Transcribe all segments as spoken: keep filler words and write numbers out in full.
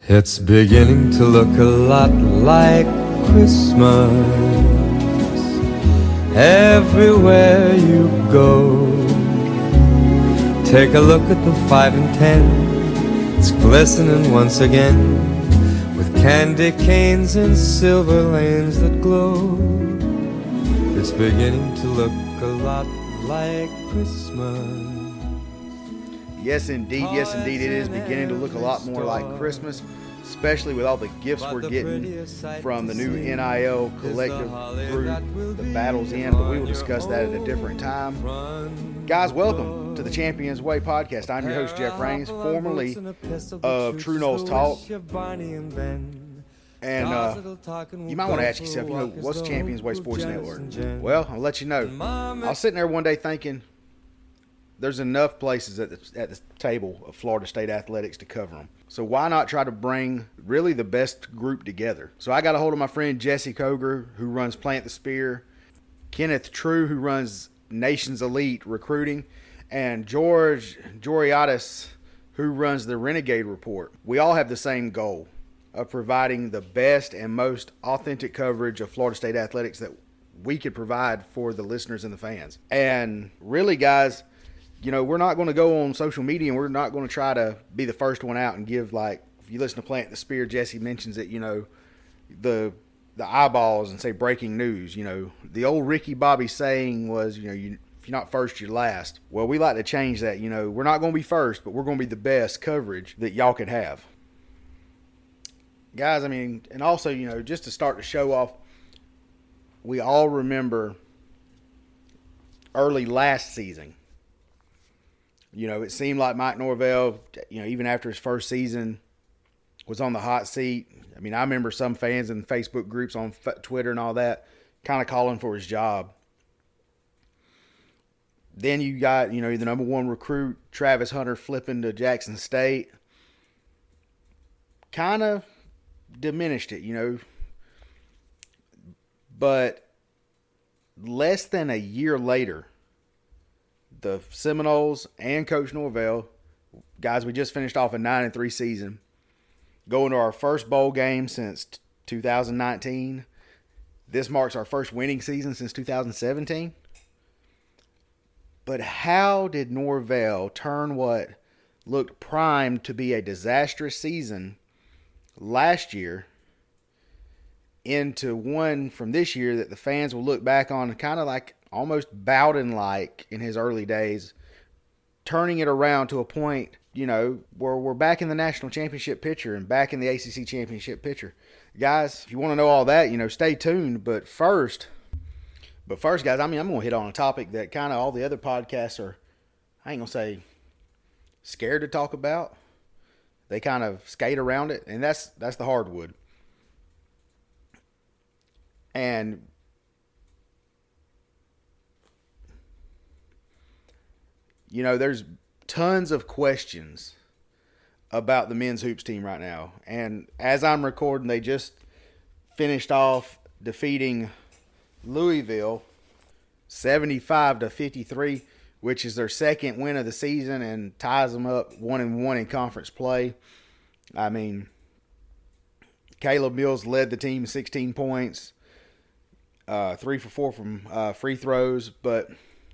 It's beginning to look a lot like Christmas everywhere you go. Take a look at the five and ten, it's glistening once again with candy canes and silver lanes that glow. It's beginning to look a lot like Christmas. Yes, indeed. Yes, indeed. It is beginning to look a lot more like Christmas, especially with all the gifts we're getting from the new N I L collective group, the Battle's End, but we will discuss that at a different time. Guys, welcome to the Champions Way podcast. I'm your host, Jeff Rains, formerly of True Knowles Talk. And uh, you might want to ask yourself, you know, what's Champions Way Sports Network? Well, I'll let you know. I was sitting there one day thinking, there's enough places at the, at the table of Florida State athletics to cover them. So why not try to bring really the best group together? So I got a hold of my friend Jesse Koger, who runs Plant the Spear, Kenneth True, who runs Nations Elite Recruiting, and George Georgiadis, who runs the Renegade Report. We all have the same goal of providing the best and most authentic coverage of Florida State athletics that we could provide for the listeners and the fans. And really, guys, you know, we're not going to go on social media and we're not going to try to be the first one out and give, like, if you listen to Plant the Spear, Jesse mentions it, you know, the the eyeballs and say breaking news. You know, the old Ricky Bobby saying was, you know, you, if you're not first, you're last. Well, we like to change that. You know, we're not going to be first, but we're going to be the best coverage that y'all could have. Guys, I mean, and also, you know, just to start to show off, we all remember early last season. You know, it seemed like Mike Norvell, you know, even after his first season, was on the hot seat. I mean, I remember some fans in Facebook groups on Twitter and all that kind of calling for his job. Then you got, you know, the number one recruit, Travis Hunter, flipping to Jackson State. Kind of diminished it, you know. But less than a year later, the Seminoles and Coach Norvell, guys, we just finished off a nine and three season, going to our first bowl game since two thousand nineteen. This marks our first winning season since two thousand seventeen. But how did Norvell turn what looked primed to be a disastrous season last year into one from this year that the fans will look back on kind of like almost Bowden-like in his early days, turning it around to a point, you know, where we're back in the national championship picture and back in the A C C championship picture. Guys, if you want to know all that, you know, stay tuned. But first, but first, guys, I mean, I'm going to hit on a topic that kind of all the other podcasts are, I ain't going to say scared to talk about. They kind of skate around it, and that's that's the hardwood. And you know, there's tons of questions about the men's hoops team right now. And as I'm recording, they just finished off defeating Louisville seventy-five to fifty-three, which is their second win of the season and ties them up one and one in conference play. I mean, Caleb Mills led the team sixteen points, uh, three for four from uh, free throws, but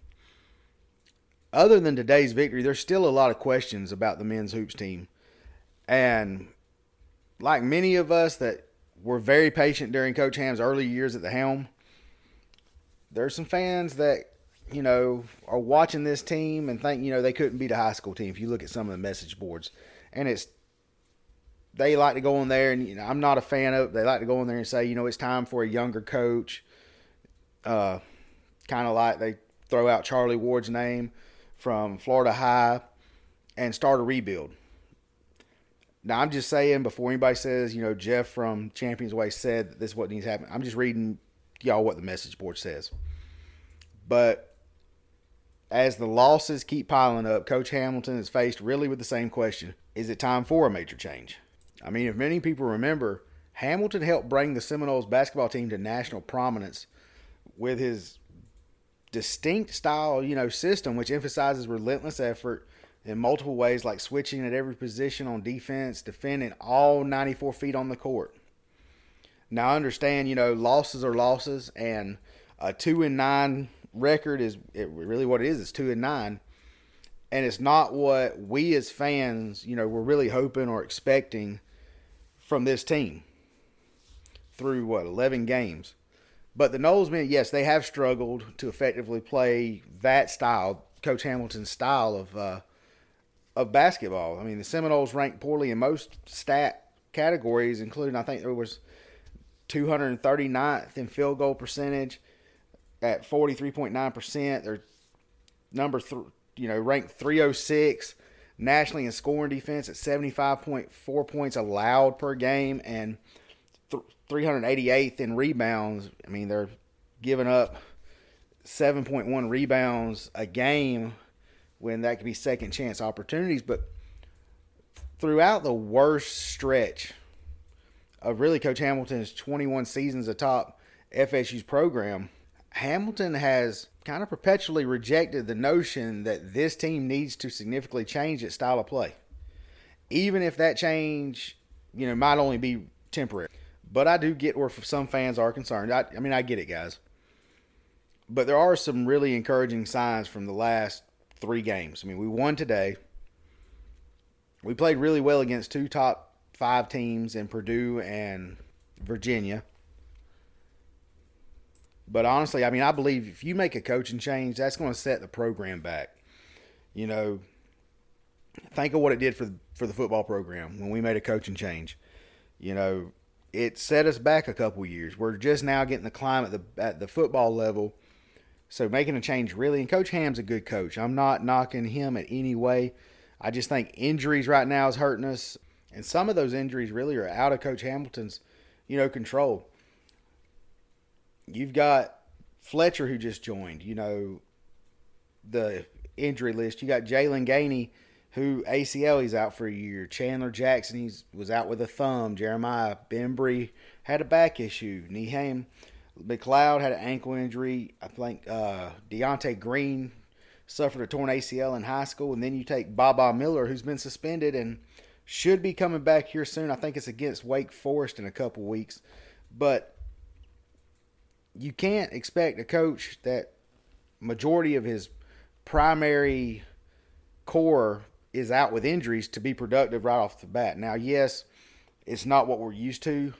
other than today's victory, there's still a lot of questions about the men's hoops team. And like many of us that were very patient during Coach Ham's early years at the helm, there's some fans that, you know, are watching this team and think, you know, they couldn't beat a high school team if you look at some of the message boards. And it's, they like to go in there and, you know, I'm not a fan of it. They like to go in there and say, you know, it's time for a younger coach. Uh, kind of like they throw out Charlie Ward's name from Florida High and start a rebuild. Now, I'm just saying, before anybody says, you know, Jeff from Champions Way said that this is what needs to happen, I'm just reading y'all what the message board says. But as the losses keep piling up, Coach Hamilton is faced really with the same question. Is it time for a major change? I mean, if many people remember, Hamilton helped bring the Seminoles basketball team to national prominence with his distinct style, you know, system, which emphasizes relentless effort, in multiple ways, like switching at every position on defense, defending all ninety-four feet on the court. Now, I understand, you know, losses are losses, and a two and nine record is it really what it is. It's two and nine, and it's not what we as fans, you know, were really hoping or expecting from this team through what eleven games. But the Noles men, yes, they have struggled to effectively play that style, Coach Hamilton's style of uh, of basketball. I mean, the Seminoles ranked poorly in most stat categories, including I think there was two hundred thirty-ninth in field goal percentage at forty-three point nine percent. They're number three, you know, ranked three oh six nationally in scoring defense at seventy-five point four points allowed per game, and th- three hundred eighty-eighth in rebounds. I mean, they're giving up seven point one rebounds a game when that could be second chance opportunities. But throughout the worst stretch of really Coach Hamilton's twenty-one seasons atop F S U's program, Hamilton has kind of perpetually rejected the notion that this team needs to significantly change its style of play, even if that change, you know, might only be temporary. But I do get where some fans are concerned. I, I mean, I get it, guys. But there are some really encouraging signs from the last three games. I mean, we won today. We played really well against two top five teams in Purdue and Virginia. But honestly, I mean, I believe if you make a coaching change, that's going to set the program back. You know, think of what it did for for the football program when we made a coaching change. You know, it set us back a couple years. We're just now getting the climb at the at the football level. So making a change really, and Coach Ham's a good coach. I'm not knocking him in any way. I just think injuries right now is hurting us. And some of those injuries really are out of Coach Hamilton's, you know, control. You've got Fletcher who just joined, you know, the injury list. You got Jalen Gainey, who A C L, he's out for a year. Chandler Jackson, he was out with a thumb. Jeremiah Bembry had a back issue. Neheim McLeod had an ankle injury. I think uh, Deontay Green suffered a torn A C L in high school. And then you take Baba Miller, who's been suspended and should be coming back here soon. I think it's against Wake Forest in a couple weeks. But you can't expect a coach that majority of his primary core is out with injuries to be productive right off the bat. Now, yes, it's not what we're used to,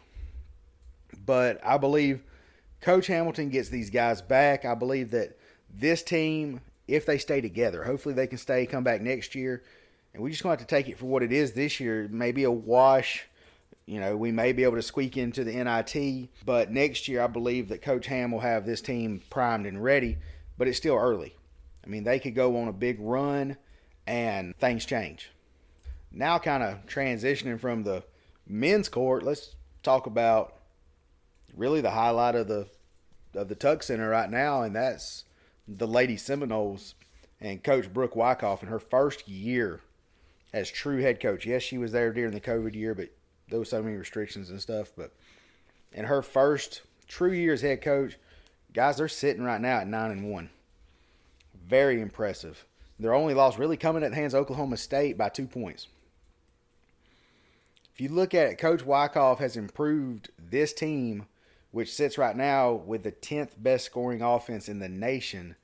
but I believe Coach Hamilton gets these guys back. I believe that this team, if they stay together, hopefully they can stay, come back next year, and we just going to have to take it for what it is this year. Maybe a wash. You know, we may be able to squeak into the N I T, but next year I believe that Coach Ham will have this team primed and ready, but it's still early. I mean, they could go on a big run and things change. Now kind of transitioning from the men's court, let's talk about really the highlight of the of the Tuck Center right now, and that's the Lady Seminoles and Coach Brooke Wyckoff in her first year as true head coach. Yes, she was there during the COVID year, but there were so many restrictions and stuff. But in her first true year as head coach, guys, they're sitting right now at nine and one. Very impressive. Their only loss really coming at the hands of Oklahoma State by two points. If you look at it, Coach Wyckoff has improved this team, which sits right now with the tenth best scoring offense in the nation.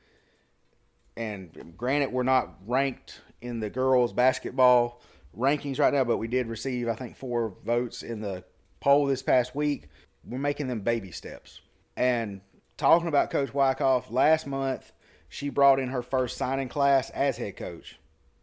And granted, we're not ranked in the girls' basketball rankings right now, but we did receive, I think, four votes in the poll this past week. We're making them baby steps. And talking about Coach Wyckoff, last month she brought in her first signing class as head coach.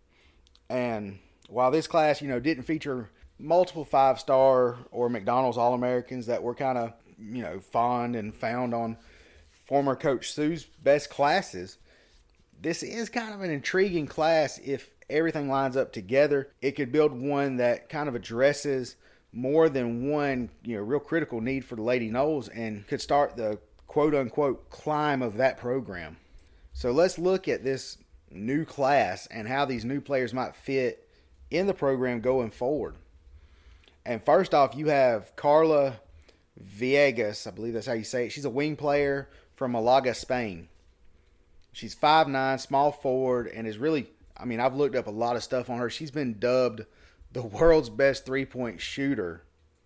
And while this class, you know, didn't feature multiple five-star or McDonald's All-Americans that were kind of, you know, fond and found on former Coach Sue's best classes, this is kind of an intriguing class. If everything lines up together, it could build one that kind of addresses more than one, you know, real critical need for the Lady Noles and could start the quote-unquote climb of that program. So let's look at this new class and how these new players might fit in the program going forward. And first off, you have Carla Villegas, I believe that's how you say it. She's a wing player from Malaga, Spain. She's five nine, small forward, and is really I mean, I've looked up a lot of stuff on her. She's been dubbed the world's best three-point shooter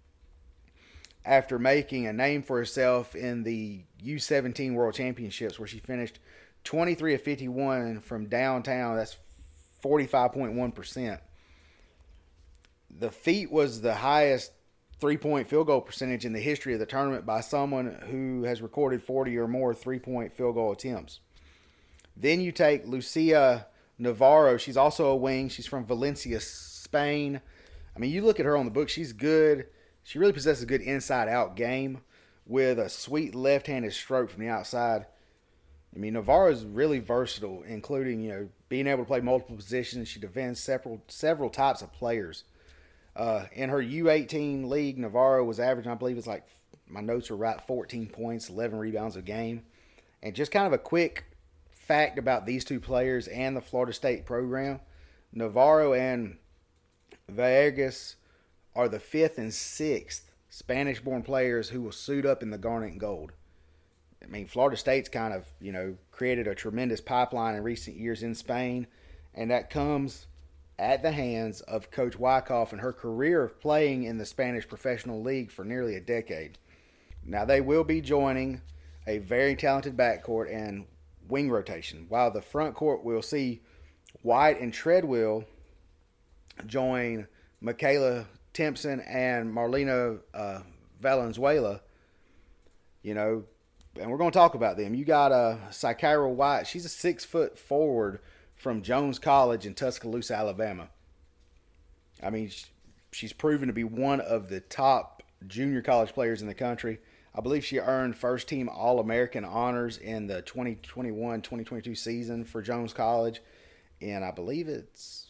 after making a name for herself in the U seventeen World Championships, where she finished twenty-three of fifty-one from downtown. That's forty-five point one percent. The feat was the highest three-point field goal percentage in the history of the tournament by someone who has recorded forty or more three-point field goal attempts. Then you take Lucia Navarro. She's also a wing. She's from Valencia, Spain. I mean, you look at her on the book, she's good. She really possesses a good inside-out game with a sweet left-handed stroke from the outside. I mean, Navarro is really versatile, including, you know, being able to play multiple positions. She defends several several types of players. Uh, in her U eighteen league, Navarro was averaging, I believe it's like, my notes are right, fourteen points, eleven rebounds a game. And just kind of a quick fact about these two players and the Florida State program. Navarro and Villegas are the fifth and sixth Spanish-born players who will suit up in the garnet and gold. I mean, Florida State's kind of, you know, created a tremendous pipeline in recent years in Spain, and that comes at the hands of Coach Wyckoff and her career of playing in the Spanish Professional League for nearly a decade. Now, they will be joining a very talented backcourt and wing rotation, while the front court will see White and Treadwell join Michaela Timpson and Marlena uh, Valenzuela. You know, and we're going to talk about them. You got uh, Sykyra White. She's a six-foot forward from Jones College in Tuscaloosa, Alabama. I mean, she's proven to be one of the top junior college players in the country. I believe she earned first-team All-American honors in the twenty twenty-one twenty twenty-two season for Jones College. And I believe it's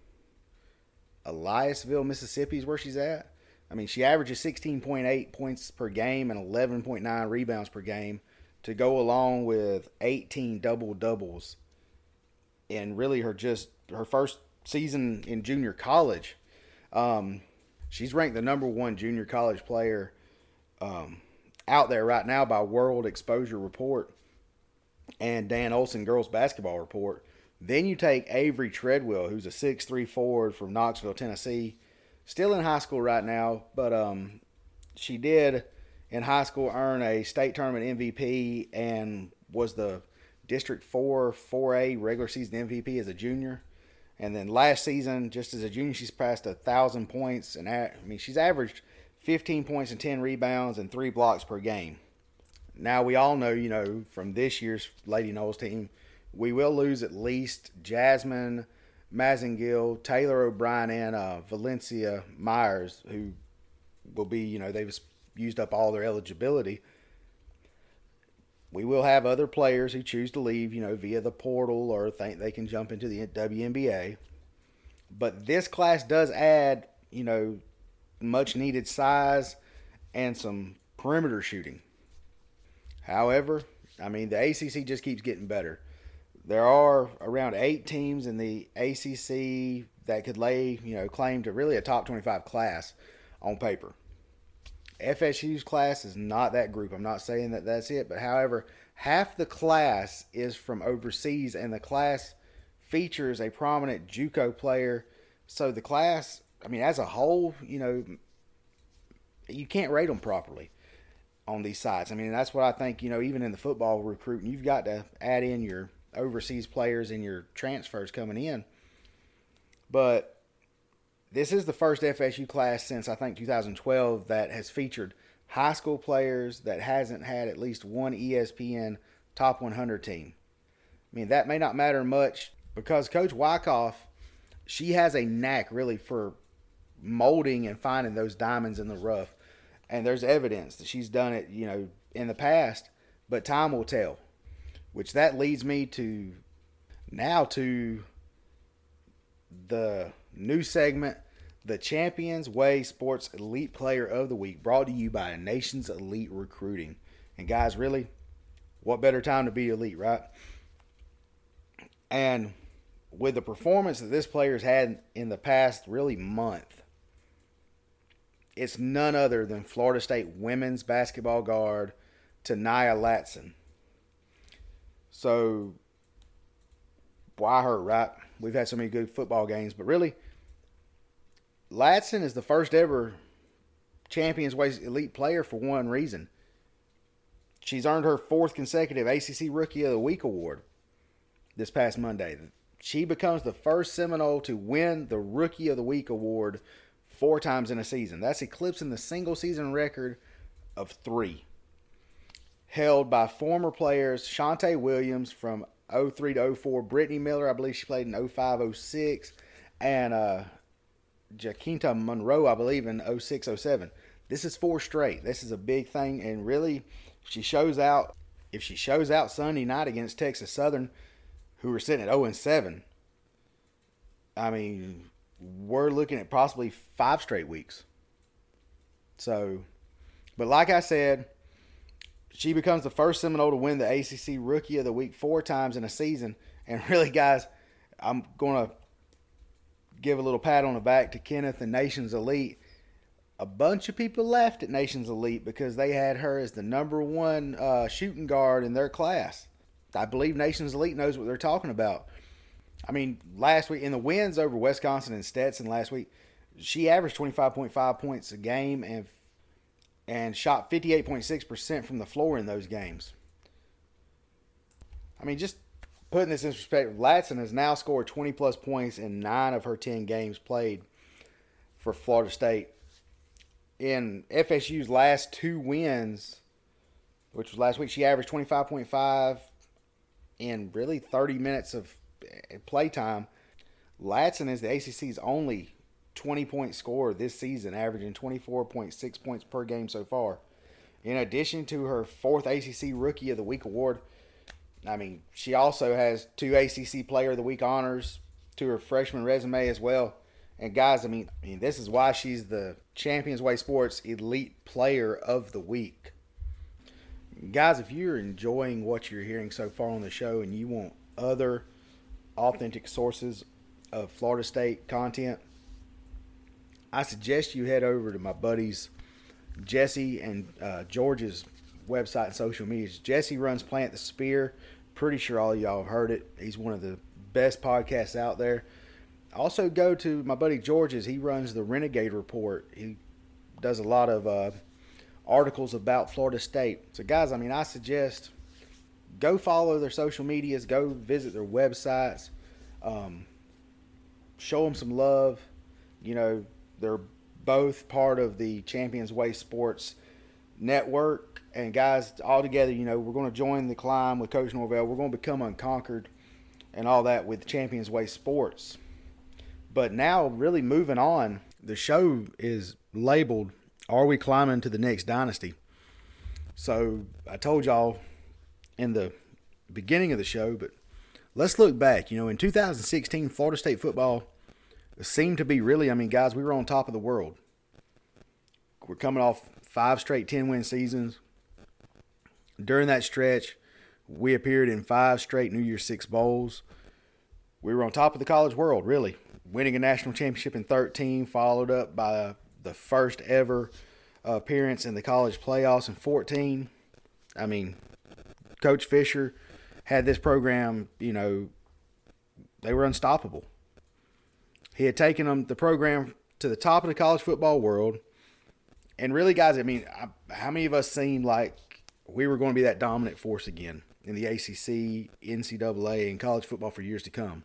Eliasville, Mississippi is where she's at. I mean, she averages sixteen point eight points per game and eleven point nine rebounds per game to go along with eighteen double-doubles in really her just her first season in junior college. Um, she's ranked the number one junior college player um, out there right now by World Exposure Report and Dan Olson Girls Basketball Report. Then you take Avery Treadwell, who's a six three forward from Knoxville, Tennessee. Still in high school right now, but um, she did in high school earn a state tournament M V P and was the District four four A regular season M V P as a junior. And then last season, just as a junior, she's passed one thousand points. And I mean, she's averaged fifteen points and ten rebounds and three blocks per game. Now, we all know, you know, from this year's Lady Noles team, we will lose at least Jasmine Mazingill, Taylor O'Brien, and uh, Valencia Myers, who will be, you know, they've used up all their eligibility. We will have other players who choose to leave, you know, via the portal or think they can jump into the W N B A. But this class does add, you know, much needed size and some perimeter shooting. However, I mean, the A C C just keeps getting better. There are around eight teams in the A C C that could lay, you know, claim to really a top twenty-five class on paper. F S U's class is not that group. I'm not saying that that's it. But however, half the class is from overseas, and the class features a prominent JUCO player. So the class, I mean, as a whole, you know, you can't rate them properly on these sites. I mean, that's what I think, you know, even in the football recruiting, you've got to add in your overseas players and your transfers coming in. But this is the first F S U class since, I think, two thousand twelve that has featured high school players that hasn't had at least one E S P N top one hundred team. I mean, that may not matter much because Coach Wyckoff, she has a knack really for molding and finding those diamonds in the rough. And there's evidence that she's done it, you know, in the past, but time will tell. Which that leads me to now to the new segment, the Champions Way Sports Elite Player of the Week, brought to you by Nations Elite Recruiting. And guys, really, what better time to be elite, right? And with the performance that this player's had in the past, really, month, it's none other than Florida State women's basketball guard, Tania Latson. So, why her, right? We've had so many good football games, but really, Ladson is the first ever Champions Way elite player for one reason. She's earned her fourth consecutive A C C Rookie of the Week award this past Monday. She becomes the first Seminole to win the Rookie of the Week award four times in a season. That's eclipsing the single season record of three, held by former players Shantae Williams from oh three to oh four, Brittany Miller, I believe she played in oh five oh six, and uh, Jaquinta Monroe, I believe, in oh six oh seven. This is four straight. This is a big thing, and really, if she shows out, if she shows out Sunday night against Texas Southern, who are sitting at oh and seven, I mean, we're looking at possibly five straight weeks. So, but like I said, she becomes the first Seminole to win the A C C Rookie of the Week four times in a season. And really, guys, I'm going to give a little pat on the back to Kenneth and Nations Elite. A bunch of people left at Nations Elite because they had her as the number one uh, shooting guard in their class. I believe Nations Elite knows what they're talking about. I mean, last week, in the wins over Wisconsin and Stetson last week, she averaged twenty-five point five points a game and and shot fifty-eight point six percent from the floor in those games. I mean, just putting this in perspective, Ladson has now scored twenty-plus points in nine of her ten games played for Florida State. In F S U's last two wins, which was last week, she averaged twenty-five point five in really thirty minutes of play time. Ladson is the A C C's only twenty-point scorer this season, averaging twenty-four point six points per game so far. In addition to her fourth A C C Rookie of the Week award, I mean, she also has two A C C Player of the Week honors to her freshman resume as well. And guys, I mean, I mean, this is why she's the Champions Way Sports Elite Player of the Week. Guys, if you're enjoying what you're hearing so far on the show and you want other authentic sources of Florida State content, I suggest you head over to my buddies Jesse and uh, George's website and social medias. Jesse runs Plant the Spear. Pretty sure all of y'all have heard it. He's one of the best podcasts out there. Also go to my buddy George's. He runs the Renegade Report. He does a lot of uh, articles about Florida State. So guys, I mean, I suggest go follow their social medias. Go visit their websites. Um, show them some love. You know, they're both part of the Champions Way Sports Network. And guys, all together, you know, we're going to join the climb with Coach Norvell. We're going to become unconquered and all that with Champions Way Sports. But now, really moving on, the show is labeled, Are We Climbing to the Next Dynasty? So I told y'all in the beginning of the show, but let's look back. You know, in two thousand sixteen, Florida State football seemed to be really, I mean, guys, we were on top of the world. We're coming off five straight ten-win seasons. During that stretch, we appeared in five straight New Year's Six bowls. We were on top of the college world, really. Winning a national championship in thirteen, followed up by the first ever appearance in the college playoffs in fourteen. I mean, Coach Fisher had this program, you know, they were unstoppable. He had taken them, the program to the top of the college football world. And really, guys, I mean, I, how many of us seemed like we were going to be that dominant force again in the A C C, N C double A, and college football for years to come?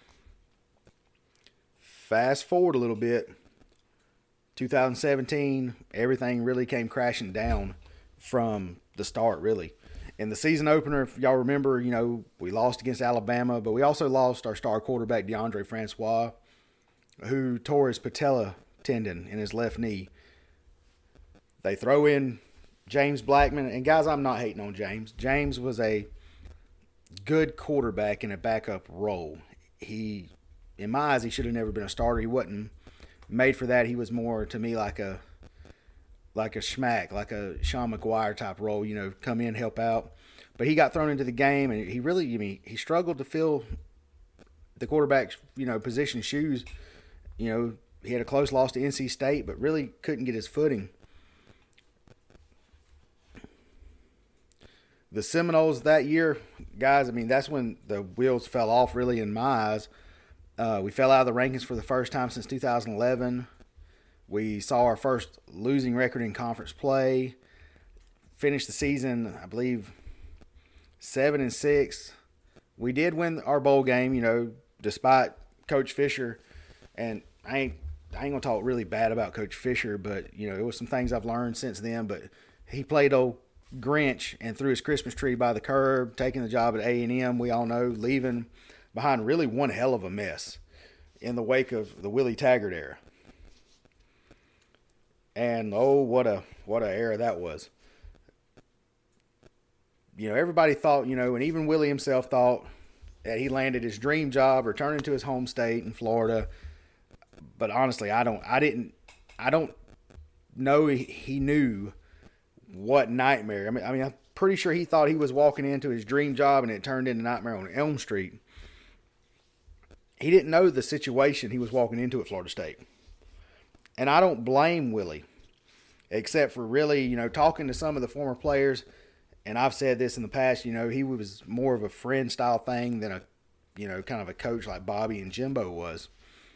Fast forward a little bit, two thousand seventeen, everything really came crashing down from the start, really. In the season opener, if y'all remember, you know, we lost against Alabama, but we also lost our star quarterback, DeAndre Francois, who tore his patella tendon in his left knee. They throw in James Blackman, and guys, I'm not hating on James. James was a good quarterback in a backup role. He, in my eyes, he should have never been a starter. He wasn't made for that. He was more, to me, like a like a schmack, like a Sean McGuire type role, you know, come in, help out. But he got thrown into the game, and he really, I mean, he struggled to fill the quarterback's, you know, position shoes. You know, he had a close loss to N C State, but really couldn't get his footing. the Seminoles that year, guys, I mean, that's when the wheels fell off really in my eyes. Uh, we fell out of the rankings for the first time since two thousand eleven. We saw our first losing record in conference play. Finished the season, I believe, seven and six. We did win our bowl game, you know, despite Coach Fisher. And I ain't, I ain't gonna talk really bad about Coach Fisher, but you know, it was some things I've learned since then. But he played old Grinch and threw his Christmas tree by the curb, taking the job at A and M. We all know, leaving behind really one hell of a mess in the wake of the Willie Taggart era. And oh, what a what a era that was. You know, everybody thought, you know, and even Willie himself thought that he landed his dream job, returning to his home state in Florida. But honestly, I don't, I didn't, I don't know he, he knew what nightmare. I mean, I mean, I'm pretty sure he thought he was walking into his dream job and it turned into Nightmare on Elm Street. He didn't know the situation he was walking into at Florida State. And I don't blame Willie, except for really, you know, talking to some of the former players. And I've said this in the past, you know, he was more of a friend style thing than a, you know, kind of a coach like Bobby and Jimbo was.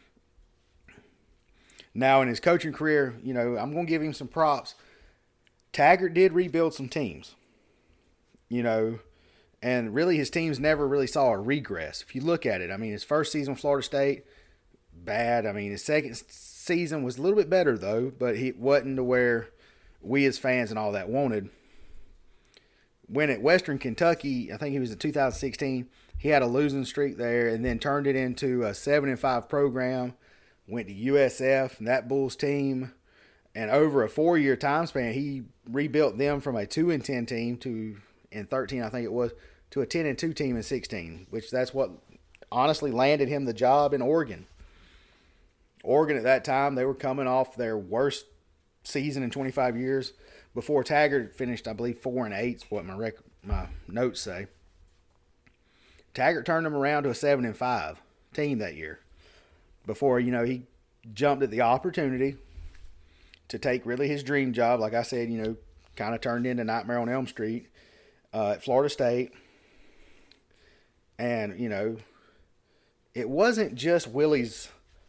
Now in his coaching career, you know, I'm going to give him some props. Taggart did rebuild some teams, you know, and really his teams never really saw a regress. If you look at it, I mean, his first season with Florida State, bad. I mean, his second season was a little bit better though, but he wasn't to where we as fans and all that wanted. When at Western Kentucky, I think he was in two thousand sixteen, he had a losing streak there and then turned it into a seven and five program, went to U S F and that Bulls team. And over a four-year time span, he rebuilt them from a two and ten team to, in thirteen, I think it was, to a ten and two team in sixteen, which that's what honestly landed him the job in Oregon. Oregon at that time, they were coming off their worst season in twenty-five years. Before Taggart finished, I believe, four and eight is what my rec- my notes say. Taggart turned them around to a seven and five team that year. Before, you know, he jumped at the opportunity to take really his dream job. Like I said, you know, kind of turned into Nightmare on Elm Street uh, at Florida State. And, you know, it wasn't just Willie's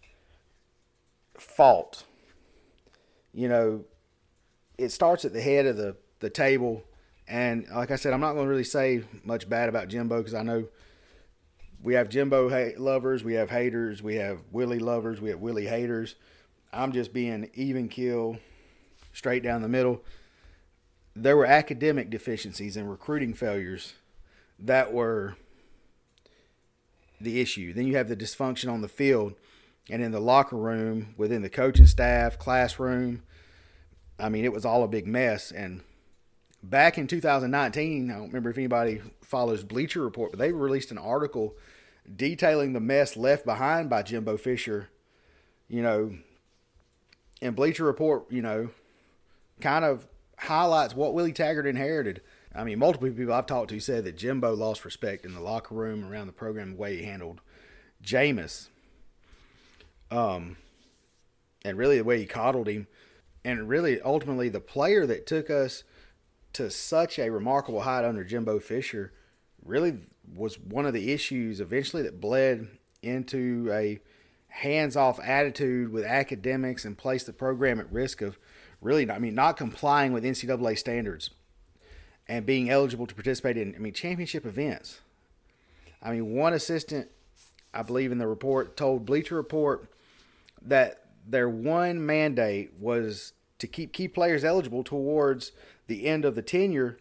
fault. You know, it starts at the head of the, the table. And like I said, I'm not going to really say much bad about Jimbo because I know we have Jimbo ha- lovers, we have haters, we have Willie lovers, we have Willie haters. I'm just being even keel, straight down the middle. There were academic deficiencies and recruiting failures that were the issue. Then you have the dysfunction on the field and in the locker room, within the coaching staff, classroom. I mean, it was all a big mess. And back in two thousand nineteen, I don't remember if anybody follows Bleacher Report, but they released an article detailing the mess left behind by Jimbo Fisher. You know, and Bleacher Report, you know, kind of highlights what Willie Taggart inherited. I mean, multiple people I've talked to said that Jimbo lost respect in the locker room, around the program, the way he handled Jameis. Um, and really the way he coddled him. And really, ultimately, the player that took us to such a remarkable height under Jimbo Fisher really was one of the issues eventually that bled into a hands-off attitude with academics and placed the program at risk of really, I mean, not complying with N C double A standards and being eligible to participate in, I mean, championship events. I mean, one assistant, I believe in the report, told Bleacher Report that their one mandate was to keep key players eligible towards the end of the tenure.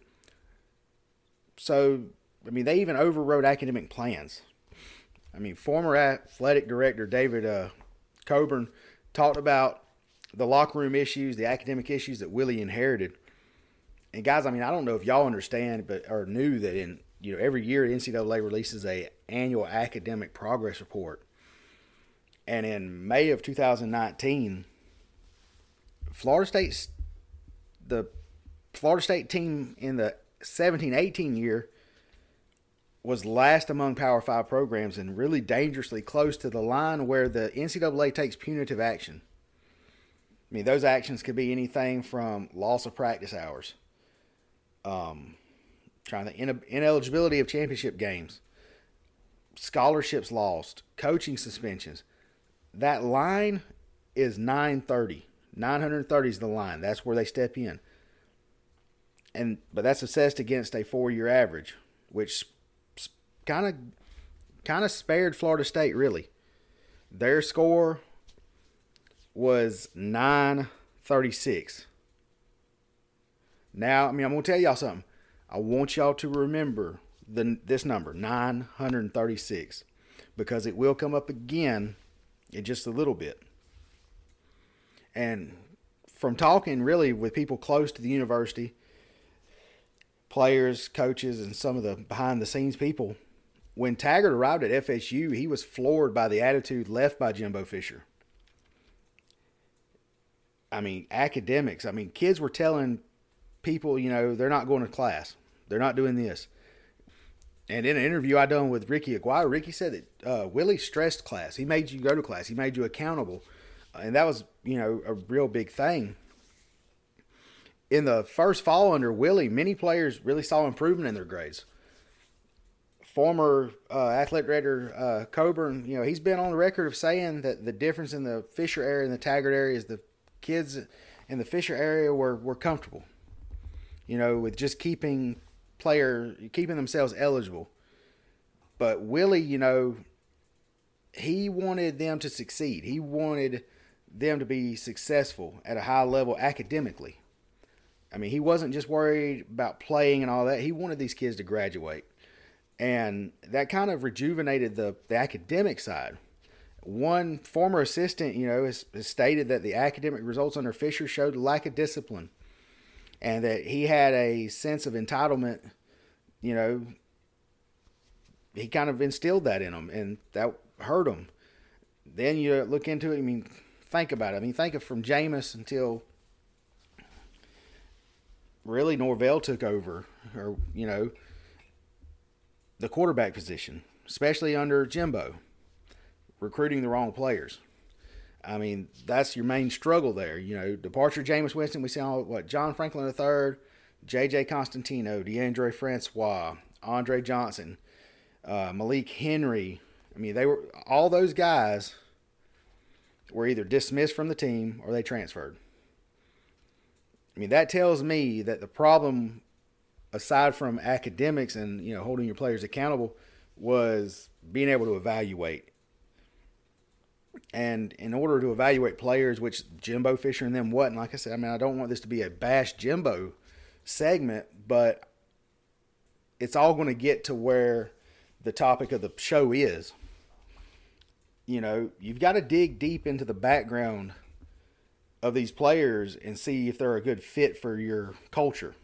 So, I mean, they even overrode academic plans. I mean, former athletic director David uh, Coburn talked about the locker room issues, the academic issues that Willie inherited. And guys, I mean, I don't know if y'all understand, but or knew that in you know every year N C double A releases a annual academic progress report. And in May of two thousand nineteen, Florida State's the Florida State team in the seventeen eighteen year was last among Power Five programs and really dangerously close to the line where the N C double A takes punitive action. I mean, those actions could be anything from loss of practice hours, um, trying to in- ineligibility of championship games, scholarships lost, coaching suspensions. That line is nine thirty. nine hundred thirty is the line. That's where they step in. And but that's assessed against a four-year average, which kind of kind of spared Florida State, really. Their score was nine thirty-six. Now, I mean, I'm going to tell y'all something. I want y'all to remember the this number, nine hundred thirty-six, because it will come up again in just a little bit. And from talking really with people close to the university, players, coaches, and some of the behind-the-scenes people, when Taggart arrived at F S U, he was floored by the attitude left by Jimbo Fisher. I mean, academics. I mean, kids were telling people, you know, they're not going to class. They're not doing this. And in an interview I done with Ricky Aguirre, Ricky said that uh, Willie stressed class. He made you go to class. He made you accountable. And that was, you know, a real big thing. In the first fall under Willie, many players really saw improvement in their grades. Former uh, athletic director uh, Coburn, you know, he's been on the record of saying that the difference in the Fisher area and the Taggart area is the kids in the Fisher area were, were comfortable, you know, with just keeping player keeping themselves eligible. But Willie, you know, he wanted them to succeed. He wanted them to be successful at a high level academically. I mean, he wasn't just worried about playing and all that. He wanted these kids to graduate. And that kind of rejuvenated the, the academic side. One former assistant, you know, has, has stated that the academic results under Fisher showed a lack of discipline and that he had a sense of entitlement. You know, he kind of instilled that in him, and that hurt him. Then you look into it, I mean, think about it. I mean, think of from Jameis until really Norvell took over, or, you know, the quarterback position, especially under Jimbo, recruiting the wrong players. I mean, that's your main struggle there. You know, departure of Jameis Winston, we saw, what, John Franklin the third, J J Constantino, DeAndre Francois, Andre Johnson, uh, Malik Henry. I mean, they were all those guys were either dismissed from the team or they transferred. I mean, that tells me that the problem, aside from academics and, you know, holding your players accountable, was being able to evaluate. And in order to evaluate players, which Jimbo Fisher and them wasn't, like I said, I mean, I don't want this to be a bash Jimbo segment, but it's all going to get to where the topic of the show is. You know, you've got to dig deep into the background of these players and see if they're a good fit for your culture.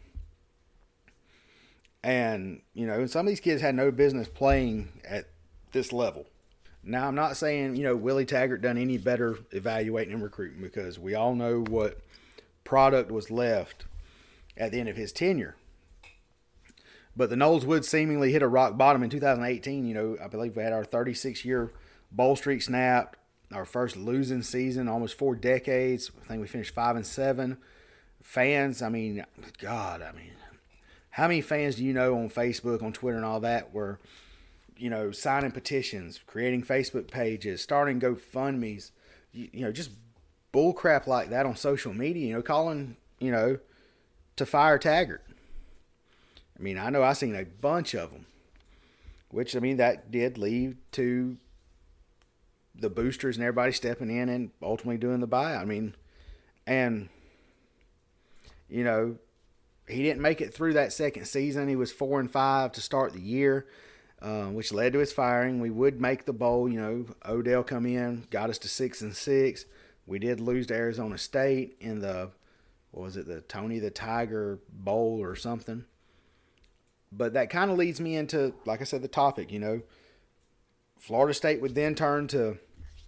And, you know, some of these kids had no business playing at this level. Now, I'm not saying, you know, Willie Taggart done any better evaluating and recruiting, because we all know what product was left at the end of his tenure. But the Noles would seemingly hit a rock bottom in two thousand eighteen. You know, I believe we had our thirty-six year bowl streak snapped, our first losing season, almost four decades. I think we finished five and seven. Fans, I mean, God, I mean, how many fans do you know on Facebook, on Twitter, and all that were, you know, signing petitions, creating Facebook pages, starting GoFundMes, you, you know, just bull crap like that on social media, you know, calling, you know, to fire Taggart. I mean, I know I've seen a bunch of them, which, I mean, that did lead to the boosters and everybody stepping in and ultimately doing the buyout. I mean, and, you know, he didn't make it through that second season. He was four and five to start the year, uh, which led to his firing. We would make the bowl. You know, Odell come in, got us to six and six. We did lose to Arizona State in the, what was it, the Tony the Tiger Bowl or something. But that kind of leads me into, like I said, the topic. You know, Florida State would then turn to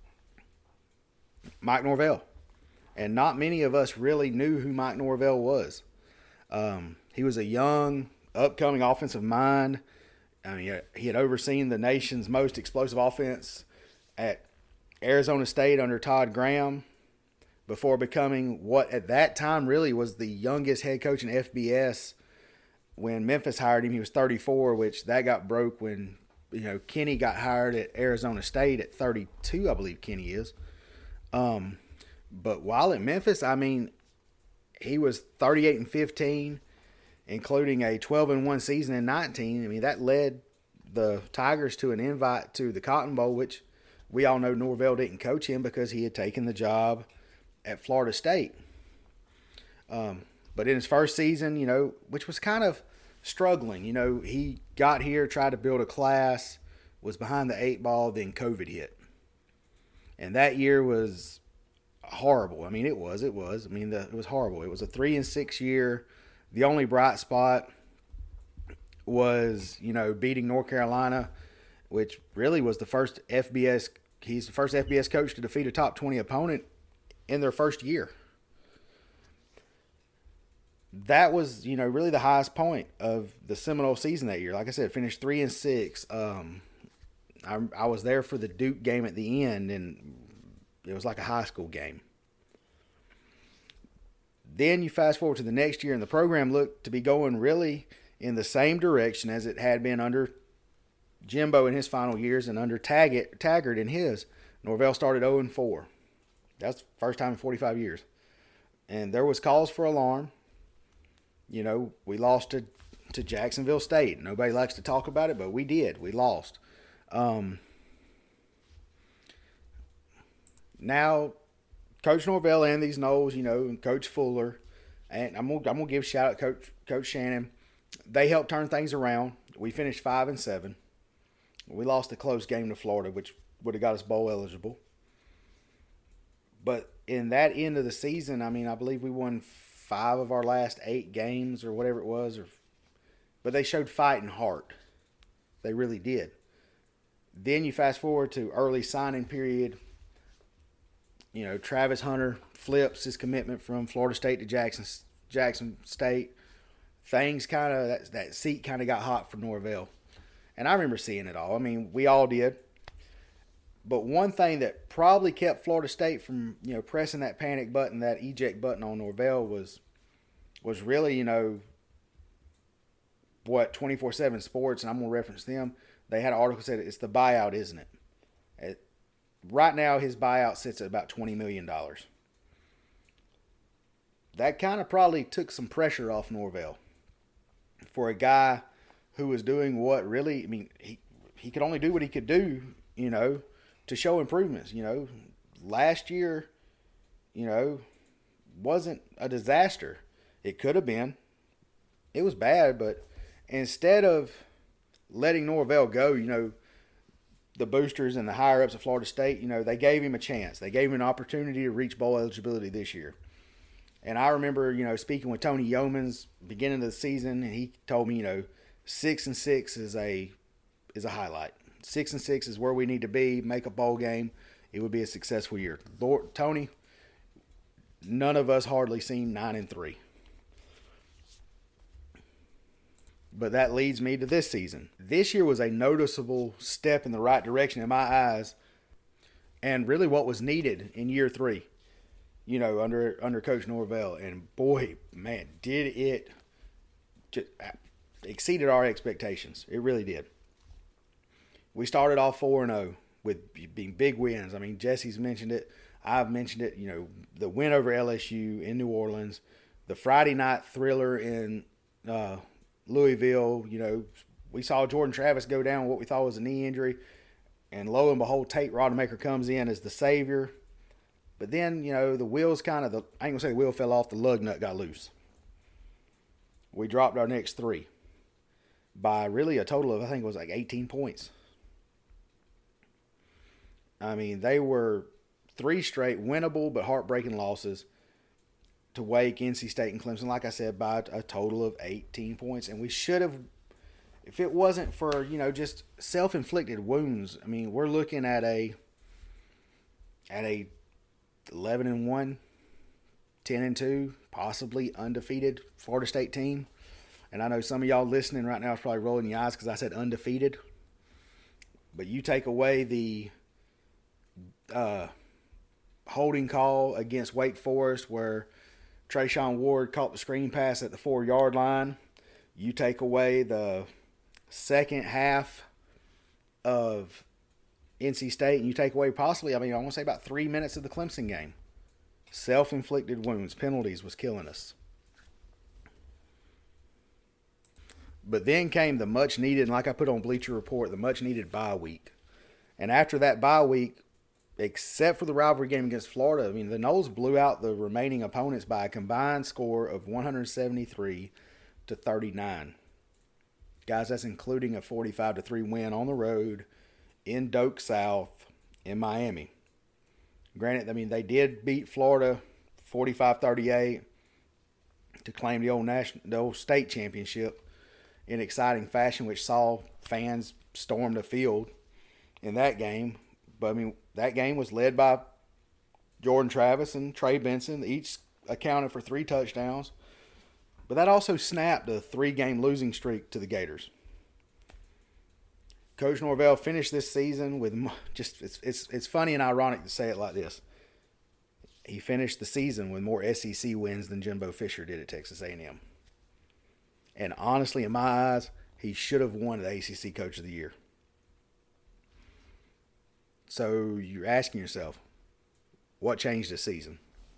Mike Norvell, and not many of us really knew who Mike Norvell was. Um, he was a young, upcoming offensive mind. I mean, he had overseen the nation's most explosive offense at Arizona State under Todd Graham before becoming what at that time really was the youngest head coach in F B S when Memphis hired him, he was thirty-four, which that got broke when, you know, Kenny got hired at Arizona State at thirty-two, I believe Kenny is. Um, but while at Memphis, I mean, he was thirty-eight and fifteen, including a twelve and one season in nineteen. I mean, that led the Tigers to an invite to the Cotton Bowl, which we all know Norvell didn't coach him because he had taken the job at Florida State. Um, but in his first season, you know, which was kind of struggling, you know, he got here, tried to build a class, was behind the eight ball, then COVID hit. And that year was horrible. I mean, it was, it was. I mean, the, it was horrible. It was a three and six year. The only bright spot was, you know, beating North Carolina, which really was the first F B S. He's the first F B S coach to defeat a top twenty opponent in their first year. That was, you know, really the highest point of the Seminole season that year. Like I said, finished three and six. Um, I, I was there for the Duke game at the end, and it was like a high school game. Then you fast forward to the next year, and the program looked to be going really in the same direction as it had been under Jimbo in his final years and under Taggart, Taggart in his. Norvell started oh and four. That's the first time in forty-five years. And there was cause for alarm. You know, we lost to, to Jacksonville State. Nobody likes to talk about it, but we did. We lost. Um, now, Coach Norvell and these Noles, you know, and Coach Fuller, and I'm gonna I'm gonna give a shout out to Coach Coach Shannon. They helped turn things around. We finished five and seven. We lost a close game to Florida, which would have got us bowl eligible. But in that end of the season, I mean, I believe we won five of our last eight games or whatever it was. Or, but they showed fight and heart. They really did. Then you fast forward to early signing period. You know, Travis Hunter flips his commitment from Florida State to Jackson Jackson State. Things kind of, that, that seat kind of got hot for Norvell. And I remember seeing it all. I mean, we all did. But one thing that probably kept Florida State from, you know, pressing that panic button, that eject button on Norvell was was really, you know, what twenty-four seven Sports, and I'm going to reference them, they had an article that said it's the buyout, isn't it? it? Right now, his buyout sits at about twenty million dollars. That kind of probably took some pressure off Norvell for a guy who was doing what really, I mean, he, he could only do what he could do, you know, to show improvements. You know, last year, you know, wasn't a disaster. It could have been. It was bad, but instead of letting Norvell go, you know, the boosters and the higher-ups of Florida State, you know, they gave him a chance. They gave him an opportunity to reach bowl eligibility this year. And I remember, you know, speaking with Tony Yeomans beginning of the season, and he told me, you know, six and six is a is a highlight. Six and six is where we need to be, make a bowl game. It would be a successful year. Lord, Tony, none of us hardly seen nine and three. But that leads me to this season. This year was a noticeable step in the right direction in my eyes, and really what was needed in year three, you know, under under Coach Norvell. And boy, man, did it just exceeded our expectations. It really did. We started off four and oh with being big wins. I mean, Jesse's mentioned it. I've mentioned it. You know, the win over L S U in New Orleans, the Friday night thriller in uh, Louisville. You know, we saw Jordan Travis go down with what we thought was a knee injury, and lo and behold, Tate Rodemaker comes in as the savior. But then, you know, the wheels kind of, the, I ain't going to say the wheel fell off, the lug nut got loose. We dropped our next three by really a total of, I think it was like eighteen points. I mean, they were three straight winnable but heartbreaking losses to Wake, N C State, and Clemson, like I said, by a total of eighteen points. And we should have, if it wasn't for, you know, just self-inflicted wounds, I mean, we're looking at a, at a eleven and one, ten and two, possibly undefeated Florida State team. And I know some of y'all listening right now is probably rolling your eyes because I said undefeated. But you take away the uh, holding call against Wake Forest where Trayshawn Ward caught the screen pass at the four-yard line. You take away the second half of N C State, and you take away possibly, I mean, I want to say about three minutes of the Clemson game. Self-inflicted wounds, penalties was killing us. But then came the much-needed, and like I put on Bleacher Report, the much-needed bye week. And after that bye week, except for the rivalry game against Florida, I mean, the Noles blew out the remaining opponents by a combined score of one seventy-three to thirty-nine. Guys, that's including a forty-five to three win on the road in Doak South in Miami. Granted, I mean, they did beat Florida forty-five thirty-eight to claim the old national, the old state championship in exciting fashion, which saw fans storm the field in that game. But, I mean, that game was led by Jordan Travis and Trey Benson. Each accounted for three touchdowns. But that also snapped a three-game losing streak to the Gators. Coach Norvell finished this season with just, it's, it's, it's funny and ironic to say it like this. He finished the season with more S E C wins than Jimbo Fisher did at Texas A and M. And honestly, in my eyes, he should have won the A C C Coach of the Year. So you're asking yourself, what changed this season?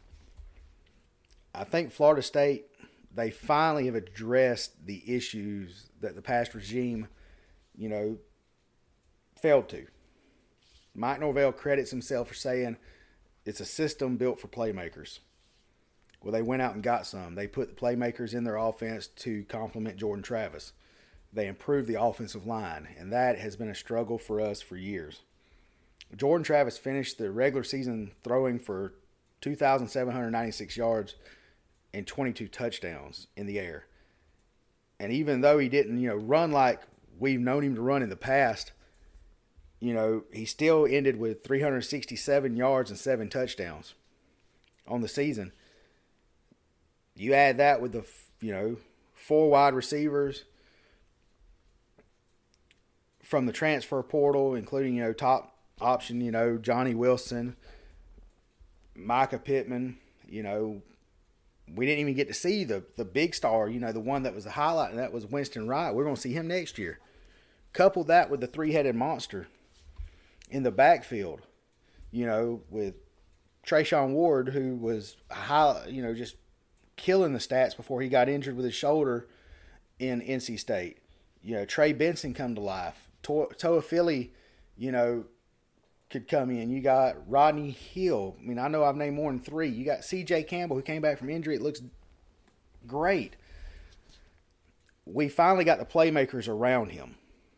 I think Florida State, they finally have addressed the issues that the past regime, you know, failed to. Mike Norvell credits himself for saying it's a system built for playmakers. Well, they went out and got some. They put the playmakers in their offense to complement Jordan Travis. They improved the offensive line, and that has been a struggle for us for years. Jordan Travis finished the regular season throwing for two thousand seven hundred ninety-six yards and twenty-two touchdowns in the air. And even though he didn't, you know, run like we've known him to run in the past, you know, he still ended with three hundred sixty-seven yards and seven touchdowns on the season. You add that with the, you know, four wide receivers from the transfer portal, including, you know, top option, you know, Johnny Wilson, Micah Pittman, you know, we didn't even get to see the, the big star, you know, the one that was the highlight, and that was Winston Wright. We're going to see him next year. Couple that with the three-headed monster in the backfield, you know, with Trayshawn Ward, who was, high, you know, just killing the stats before he got injured with his shoulder in N C State. You know, Trey Benson come to life. To- Toa Philly, you know, could come in. You got Rodney Hill. I mean, I know I've named more than three. You got C J Campbell, who came back from injury. It looks great. We finally got the playmakers around him.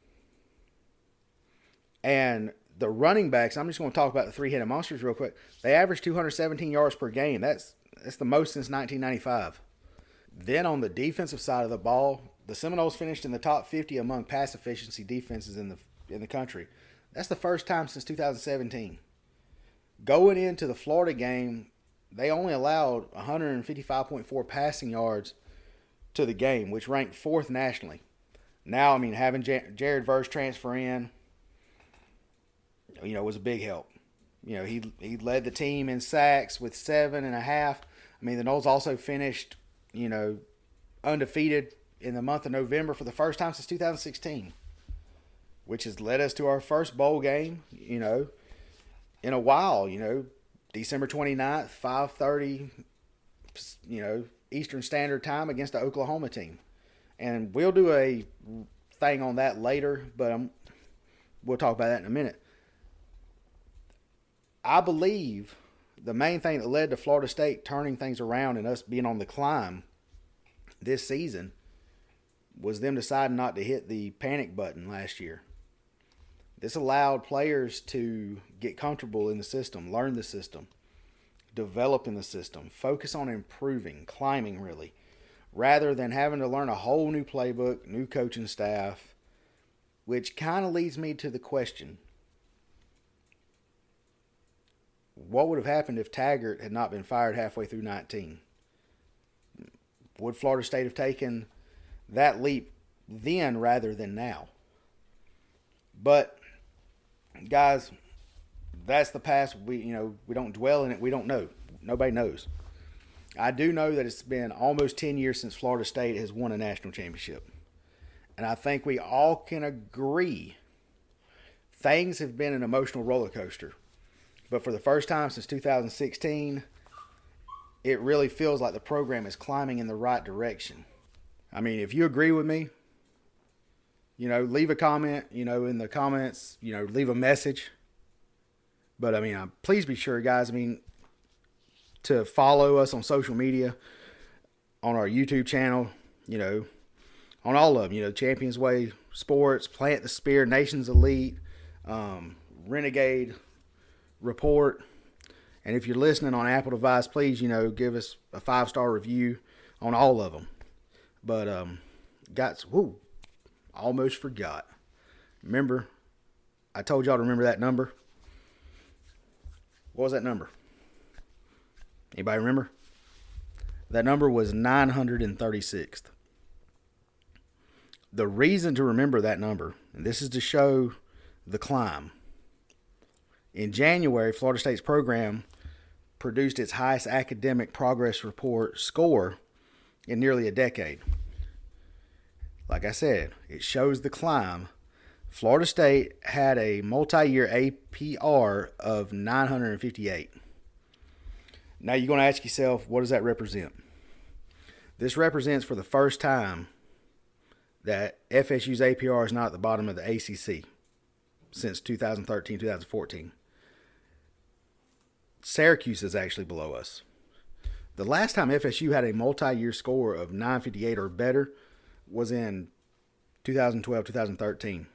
And the running backs, I'm just going to talk about the three-headed monsters real quick. They average two hundred seventeen yards per game. That's that's the most since nineteen ninety-five. Then on the defensive side of the ball, the Seminoles finished in the top fifty among pass efficiency defenses in the in the country. That's the first time since two thousand seventeen. Going into the Florida game, they only allowed one fifty-five point four passing yards to the game, which ranked fourth nationally. Now, I mean, having J- Jared Verse transfer in, you know, was a big help. You know, he he led the team in sacks with seven and a half. I mean, the Noles also finished, you know, undefeated in the month of November for the first time since two thousand sixteen, which has led us to our first bowl game, you know, in a while. You know, December twenty-ninth, five thirty, you know, Eastern Standard Time against the Oklahoma team. And we'll do a thing on that later, but um, we'll talk about that in a minute. I believe the main thing that led to Florida State turning things around and us being on the climb this season was them deciding not to hit the panic button last year. This allowed players to get comfortable in the system, learn the system, develop in the system, focus on improving, climbing really, rather than having to learn a whole new playbook, new coaching staff, which kind of leads me to the question, what would have happened if Taggart had not been fired halfway through nineteen? Would Florida State have taken that leap then rather than now? But, guys, that's the past. We, you know, we don't dwell in it. We don't know. Nobody knows. I do know that it's been almost ten years since Florida State has won a national championship. and I think we all can agree, things have been an emotional roller coaster. But for the first time since two thousand sixteen, it really feels like the program is climbing in the right direction. I mean, if you agree with me, you know, leave a comment, you know, in the comments, you know, leave a message. But, I mean, uh, please be sure, guys, I mean, to follow us on social media, on our YouTube channel, you know, on all of them, you know, Champions Way Sports, Plant the Spear, Nations Elite, um, Renegade Report. And if you're listening on Apple device, please, you know, give us a five-star review on all of them. But, um, got, whoo, almost forgot. Remember, I told y'all to remember that number. What was that number? Anybody remember? That number was nine hundred thirty-sixth. The reason to remember that number, and this is to show the climb. In January, Florida State's program produced its highest academic progress report score in nearly a decade. Like I said, it shows the climb. Florida State had a multi-year A P R of nine hundred fifty-eight. Now you're going to ask yourself, what does that represent? This represents for the first time that F S U's A P R is not at the bottom of the A C C since two thousand thirteen, two thousand fourteen. Syracuse is actually below us. The last time F S U had a multi-year score of nine fifty-eight or better was in two thousand twelve, two thousand thirteen.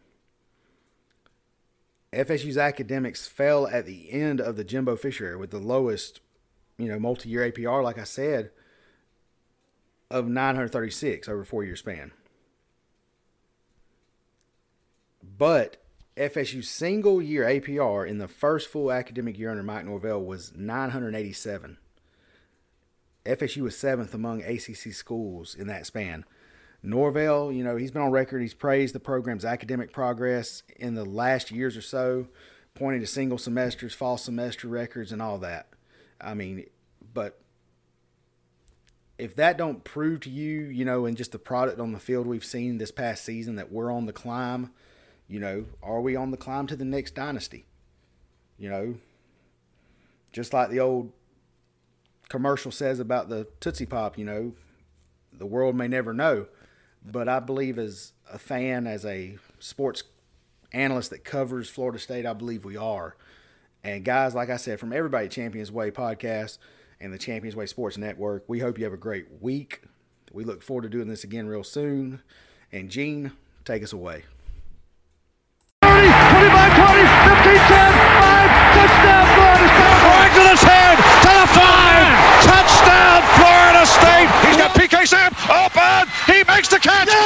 F S U's academics fell at the end of the Jimbo Fisher era with the lowest, you know, multi-year A P R, like I said, of nine hundred thirty-six over a four-year span. But F S U's single-year A P R in the first full academic year under Mike Norvell was nine hundred eighty-seven. F S U was seventh among A C C schools in that span. Norvell, you know, he's been on record. He's praised the program's academic progress in the last years or so, pointing to single semesters, fall semester records, and all that. I mean, but if that don't prove to you, you know, in just the product on the field we've seen this past season that we're on the climb, you know, are we on the climb to the next dynasty? You know, just like the old commercial says about the Tootsie Pop, you know, the world may never know. But I believe as a fan, as a sports analyst that covers Florida State, I believe we are. And guys, like I said, from everybody at Champions Way Podcast and the Champions Way Sports Network, we hope you have a great week. We look forward to doing this again real soon. And Gene, take us away. twenty-five, twenty, fifteen, ten, five, touchdown Florida State. Right to the ten, to the five, touchdown Florida State. He's got P K Sam open, he makes the catch.